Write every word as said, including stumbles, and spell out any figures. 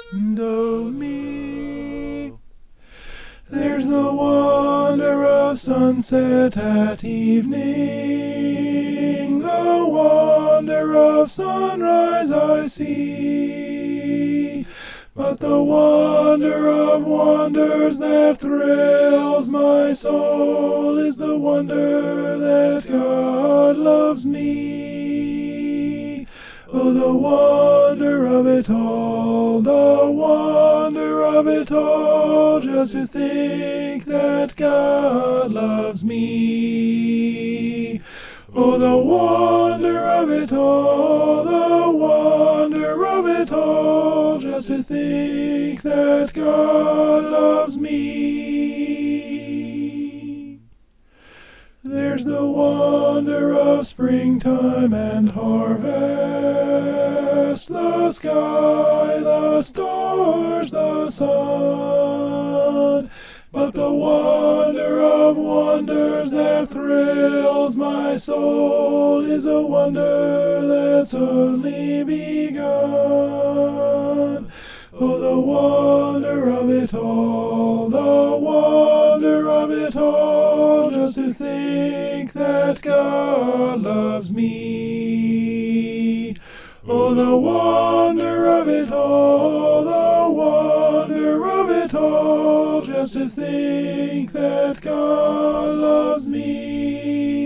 of me. There's the wonder of sunset at evening, the wonder of sunrise I see, but the wonder of wonders that thrills my soul is the wonder that God loves me. Oh, the wonder of it all, the wonder of it all, just to think that God loves me. Oh, the wonder of it all, the wonder of it all, just to think that God loves me. There's the wonder of springtime and harvest, the sky, the stars, the sun, but the wonder of wonders that thrills my soul is a wonder that's only begun. Oh, the wonder of it all, the wonder of it all, just to think that God loves me. Oh, the wonder of it all, the wonder of it all, just to think that God loves me.